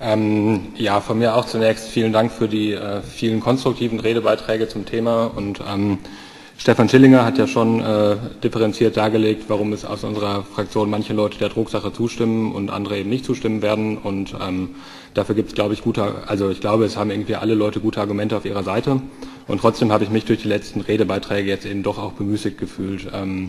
Ja, von mir auch zunächst vielen Dank für die vielen konstruktiven Redebeiträge zum Thema und Stefan Schillinger hat ja schon differenziert dargelegt, warum es aus unserer Fraktion manche Leute der Drucksache zustimmen und andere eben nicht zustimmen werden und dafür gibt es, glaube ich, ich glaube, es haben irgendwie alle Leute gute Argumente auf ihrer Seite und trotzdem habe ich mich durch die letzten Redebeiträge jetzt eben doch auch bemüßigt gefühlt,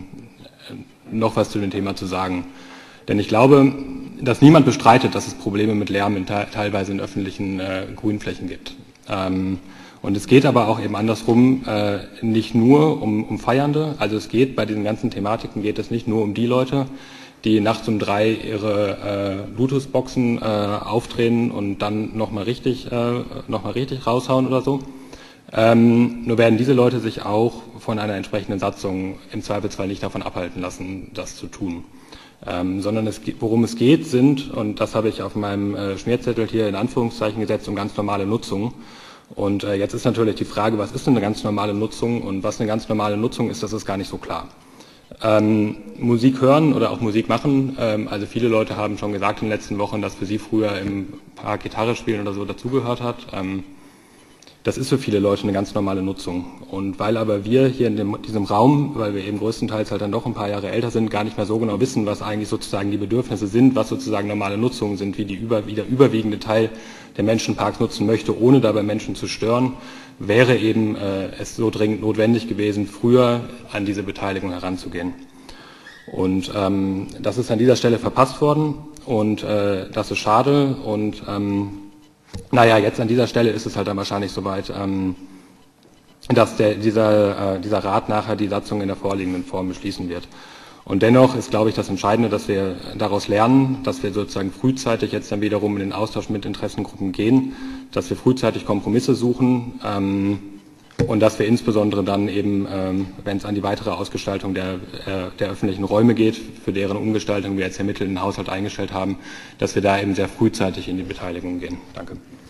noch was zu dem Thema zu sagen. Denn ich glaube, dass niemand bestreitet, dass es Probleme mit Lärm teilweise in öffentlichen Grünflächen gibt. Und es geht aber auch eben andersrum, nicht nur um Feiernde. Also es geht bei diesen ganzen Thematiken geht es nicht nur um die Leute, die nachts um 3 ihre Bluetooth-Boxen aufdrehen und dann nochmal richtig raushauen oder so. Nur werden diese Leute sich auch von einer entsprechenden Satzung im Zweifelsfall nicht davon abhalten lassen, das zu tun. Sondern worum es geht sind, und das habe ich auf meinem Schmierzettel hier in Anführungszeichen gesetzt, um ganz normale Nutzung. Und jetzt ist natürlich die Frage, was ist denn eine ganz normale Nutzung und was eine ganz normale Nutzung ist, das ist gar nicht so klar. Musik hören oder auch Musik machen, also viele Leute haben schon gesagt in den letzten Wochen, dass für sie früher im Park Gitarre spielen oder so dazugehört hat. Das ist für viele Leute eine ganz normale Nutzung. Und weil aber wir hier in diesem Raum, weil wir eben größtenteils halt dann doch ein paar Jahre älter sind, gar nicht mehr so genau wissen, was eigentlich sozusagen die Bedürfnisse sind, was sozusagen normale Nutzungen sind, wie der überwiegende Teil der Menschen Parks nutzen möchte, ohne dabei Menschen zu stören, wäre eben es so dringend notwendig gewesen, früher an diese Beteiligung heranzugehen. Und das ist an dieser Stelle verpasst worden und das ist schade und naja, jetzt an dieser Stelle ist es halt dann wahrscheinlich soweit, dass dieser Rat nachher die Satzung in der vorliegenden Form beschließen wird. Und dennoch ist, glaube ich, das Entscheidende, dass wir daraus lernen, dass wir sozusagen frühzeitig jetzt dann wiederum in den Austausch mit Interessengruppen gehen, dass wir frühzeitig Kompromisse suchen und dass wir insbesondere dann eben, wenn es an die weitere Ausgestaltung der öffentlichen Räume geht, für deren Umgestaltung wir jetzt ja Mittel in den Haushalt eingestellt haben, dass wir da eben sehr frühzeitig in die Beteiligung gehen. Danke.